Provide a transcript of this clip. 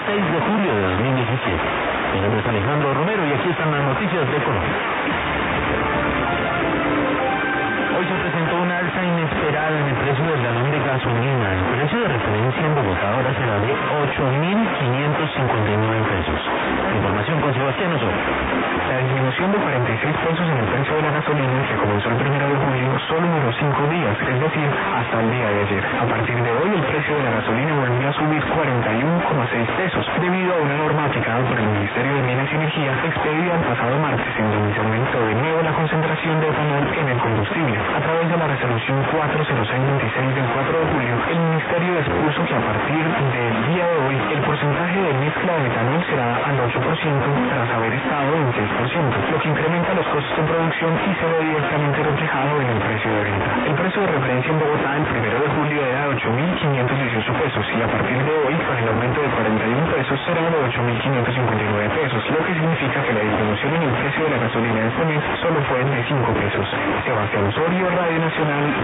6 de julio de 2017. Mi nombre es Alejandro Romero y aquí están las noticias de Colombia. Hoy se presentó una alza inesperada en el precio del galón de gasolina. El precio de referencia en Bogotá ahora será de 8.559 pesos. Información con Sebastián Osorio. La disminución de 46 pesos en el precio de la gasolina, que comenzó el 1 de julio, solo duró 5 días, es decir, hasta el día de ayer. A partir de hoy, el precio de la gasolina volvió a subir 41,6 pesos, debido a una norma aplicada por el Ministerio de Minas y Energía, expedida el pasado martes, en donde se aumentó de nuevo la concentración de etanol en el combustible. A través de la resolución 40626 del 4 de julio, el Ministerio dispuso que a partir del día de hoy, el porcentaje de mezcla de etanol será al 8% tras haber estado en 6%, lo que incrementa los costos de producción y se ve directamente reflejado en el precio de venta. El precio de referencia en Bogotá el 1 de julio era de 8.518 pesos y a partir de hoy, con el aumento de 41 pesos, será de 8.559 pesos, lo que significa que la disminución en el precio de la gasolina este mes solo fue de 5 pesos. Sebastián Osorio, Radio Nacional.